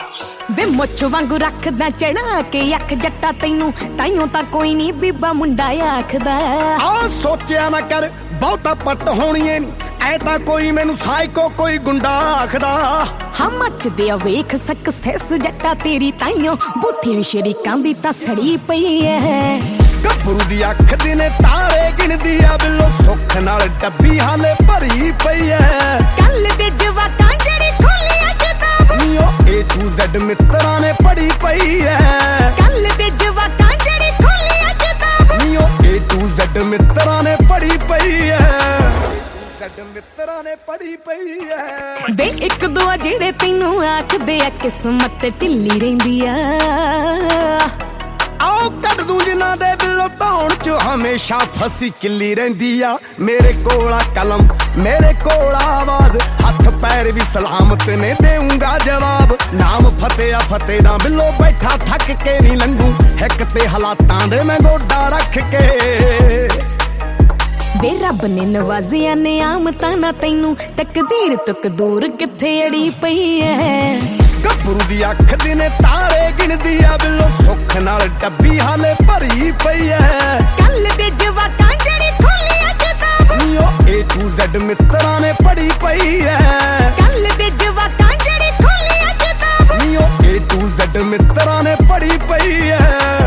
ਵੇ ਮੁੱਛ ਵਾਂਗੂ ਰੱਖਦਾ ਚੜਾ ਕੇ ਅੱਖ ਜੱਟਾ ਤੈਨੂੰ ਤਾਈਓ ਤਾਂ ਕੋਈ ਨਹੀਂ ਬੀਬਾ ਮੁੰਡਾ ਆਖਦਾ ਆ ਸੋਚਿਆ ਨਾ ਕਰ ਬਹੁਤਾ ਪੱਟ ਹੋਣੀਏ ਨੀ ਐ ਤਾਂ ਕੋਈ ਮੈਨੂੰ ਸਾਈਕੋ ਕੋਈ ਗੁੰਡਾ ਆਖਦਾ ਹਾਂ ਮੱਚਦੇ ਆ ਵੇਖ ਸਕਸੈਸ ਜੱਟਾ ਤੇਰੀ ਤਾਈਓ ਬੁੱਥੀ ਵੀ ਸ਼ਰੀਕਾਂ ਦੀ ਤਾਂ ਸੜੀ ਪਈ ਐ ਗੱਭਰੂ ਦੀ ਅੱਖ ਦੇ ਨੇ ਤਾਰੇ ਗਿਣਦੀ ਆ ਬਿੱਲੋ ਸੁੱਖ ਨਾਲ ਡੱਬੀ ਹਾਲੇ ਭਰੀ ਪਈ ਐ ਕੱਲ ਦੇ ਜਵਾਕਾਂ ਜਿਹੜੀ ਖੋਲੀ ਕਿਤਾਬ ਨੀਓ A to Z ਮਿੱਤਰਾਂ ਨੇ ਪੜੀ ਪਈ ਐ ਕੱਲ ਦੇ ਜਵਾਕਾਂ ਜਿਹੜੀ ਖੋਲੀ ਕਿਤਾਬ ਨੀਓ A to Z ਮਿੱਤਰਾਂ ਨੇ ਪੜੀ ਪਈ ਐ ਮਿੱਤਰਾਂ ਨੇ ਪੜੀ ਪਈ ਐ ਵੇ ਇੱਕ ਦੋ ਜਿਹੜੇ ਤੈਨੂੰ ਆਖਦੇ ਆ ਕਿਸਮਤ ਢਿੱਲੀ ਰਹਿੰਦੀ ਆ ਆਓ ਕੱਢ ਦੂੰ ਜਿਨ੍ਹਾਂ ਦੇ ਬਿੱਲੋ ਧੌਣ ਚ ਹਮੇਸ਼ਾ ਫਸੀ ਕਿੱਲੀ ਰਹਿੰਦੀ ਆ ਮੇਰੇ ਕੋਲ ਆ ਕਲਮ ਮੇਰੇ ਕੋਲ ਆਵਾਜ਼ ਹੱਥ ਪੈਰ ਵੀ ਸਲਾਮਤ ਨੇ ਦੇਊਂਗਾ ਜਵਾਬ ਨਾਮ ਫਤਿਹ ਆ ਫਤਿਹ ਦਾ ਬਿੱਲੋ ਬੈਠਾ ਥੱਕ ਕੇ ਨਹੀਂ ਲੰਘੂ ਹਿੱਕ ਤੇ ਹਾਲਾਤਾਂ ਦੇ ਮੈਂ ਗੋਡਾ ਰੱਖ ਕੇ ਵੇ ਰੱਬ ਨੇ ਨਵਾਜ਼ਿਆ ਨਿਆਮਤਾਂ ਨਾ ਤੈਨੂੰ ਤਕਦੀਰ ਤੋਂ ਦੂਰ ਕਿੱਥੇ ਅੜੀ ਪਈ ਐ ਗੱਭਰੂ ਦੀ ਅੱਖ ਦੇ ਨੇ ਤਾਰੇ ਗਿਣਦੀ ਆ ਬਿੱਲੋ ਸੁੱਖ ਨਾਲ ਡੱਬੀ ਹਾਲੇ ਭਰੀ ਪਈ ਐ ਕੱਲ ਦੇ ਜਵਾਕਾਂ ਜਿਹੜੀ ਖੋਲੀ ਕਿਤਾਬ ਨੀਓ A to Z ਮਿੱਤਰਾਂ ਨੇ ਪੜੀ ਪਈ ਐ ਕੱਲ ਦੇ ਜਵਾਕਾਂ ਜਿਹੜੀ ਖੋਲੀ ਕਿਤਾਬ ਨੀਓ A to Z ਮਿੱਤਰਾਂ ਨੇ ਪੜੀ ਪਈ ਐ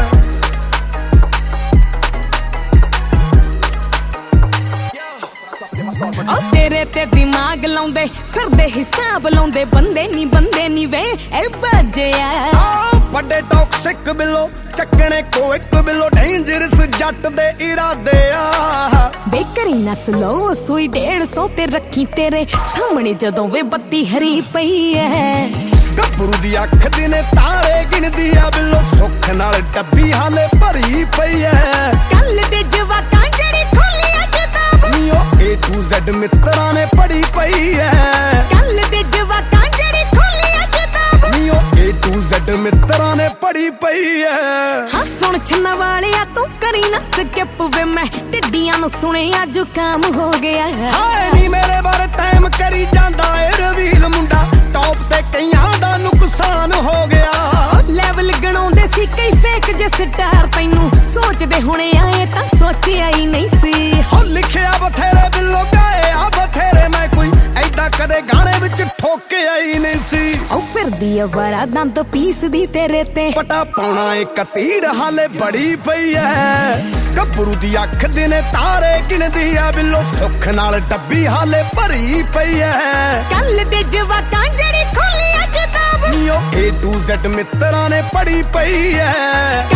ਓ ਤੇਰੇ ਤੇ ਦਿਮਾਗ ਲਾਉਂਦੇ ਫਿਰਦੇ ਹਿਸਾਬ ਲਾਉਂਦੇ ਬੰਦੇ ਨੀ ਵੇ ਇਹ ਬੱਜਿਆ ਵੱਡੇ ਟੌਕਸਿਕ ਬਿੱਲੋ ਚੱਕਣੇ ਕੋ ਇੱਕ ਬਿੱਲੋ ਡੇਂਜਰਸ ਜੱਟ ਦੇ ਇਰਾਦੇ ਆ ਬੇਕਰੀ ਨਾ ਸਲੋ ਸੂਈ 150 ਤੇ ਰੱਖੀ ਤੇਰੇ ਸਾਹਮਣੇ ਜਦੋਂ ਵੇ ਬੱਤੀ ਹਰੀ ਪਈ ਐ ਗੱਭਰੂ ਦੀ ਅੱਖ ਦੇ ਨੇ ਤਾਰੇ ਗਿਣਦੀ ਆ ਬਿੱਲੋ ਸੁੱਖ ਨਾਲ ਡੱਬੀ ਹਾਲੇ ਭਰੀ ਪਈ ਐ ਕੱਲ ਦੇ ਜਵਾਕਾਂ ਜਿਹੜੀ ਖੋਲੀ ਕਿਤਾਬ ਨੀਓ A to Z ਮਿੱਤਰਾਂ ਨੇ ਪੜੀ ਪਈ ਐ ਕੱਲ ਦੇ ਜਵਾਕਾਂ ਜਿਹੜੀ ਖੋਲੀ ਕਿਤਾਬ ਨੀਓ A to Z ਮਿੱਤਰਾਂ ਨੇ ਪੜੀ ਪਈ ਐ ਹਾਂ ਸੁਣ ਛੰਨਾ ਵਾਲਿਆ ਤੂੰ ਕਰੀ ਨਾ ਸਕਿਪ ਵੇ ਮੈਂ ਟਿੱਡੀਆਂ ਨੂੰ ਸੁਣਿਆ ਜ਼ੁਕਾਮ ਹੋ ਗਿਆ ਹਾਏ ਨੀ ਮੇਰੇ ਬਾਰੇ ਟਾਈਮ ਕਰੀ ਜਾਂਦਾ ਏ ਰਵੀਲ ਮੁੰਡਾ ਟੌਪ ਤੇ ਕਈਆਂ ਦਾ ਨੁਕਸਾਨ ਹੋ ਗਿਆ ਲੈਵਲ ਗਣਾਉਂਦੇ ਸੀ ਕਈ ਫੇਕ ਜੇ ਸਟਾਰ ਤੈਨੂੰ ਸੋਚਦੇ ਹੁਣੇ ਆਏ ਤਾਂ ਸੋਚਿਆ ਹੀ ਨਹੀਂ ਸੀ ਹੋ ਲਿਖਿਆ ਬਥੇਰੇ ਬਿੱਲੋ ਗਾਏ ਆ ਬਥੇਰੇ ਮੈਂ ਕੋਈ ਐਦਾਂ ਕਦੇ ਗਾਣੇ ਵਿੱਚ ਠੋਕਿਆ ਹੀ ਨਹੀਂ ਸੀ ਉਹ ਫਿਰਦੀ ਆ ਵਾਰਾ ਦੰਦ ਪੀਸਦੀ ਤੇਰੇ ਤੇ ਪਟਾ ਪਾਉਣਾ ਇੱਕ ਤੀੜ ਹਾਲੇ ਬੜੀ ਪਈ ਐ ਗੱਭਰੂ ਦੀ ਅੱਖ ਦੇ ਨੇ ਤਾਰੇ ਗਿਣਦੀ ਆ ਬਿੱਲੋ ਸੁੱਖ ਨਾਲ ਡੱਬੀ ਹਾਲੇ ਭਰੀ ਪਈ ਐ ਕੱਲ ਦੇ ਜਵਾਕਾਂ ਜਿਹੜੀ ਖੋਲੀ ਕਿਤਾਬ ਨੀਓ A to Z ਮਿੱਤਰਾਂ ਨੇ ਪੜੀ ਪਈ ਐ